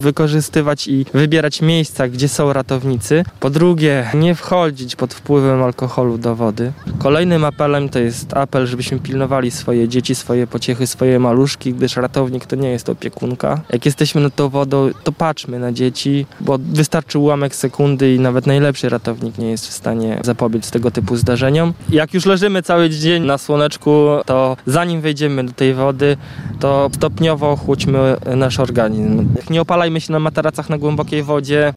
wykorzystywać i wybierać miejsca, gdzie są ratownicy. Po drugie, nie wchodzić pod wpływem alkoholu do wody. Kolejnym apelem to jest apel, żebyśmy pilnowali swoje dzieci, swoje pociechy, swoje maluszki, gdyż ratownik to nie jest opiekunka. Jak jesteśmy nad tą wodą, to patrzmy na dzieci, bo wystarczy ułamek sekundy i nawet najlepszy ratownik nie jest w stanie zapobiec tego typu zdarzeniom. Jak już leżymy cały dzień na słoneczku, to zanim wejdziemy do tej wody, to stopniowo chłodźmy nasz organizm. Nie opalajmy się na materacach na głębokiej wodzie,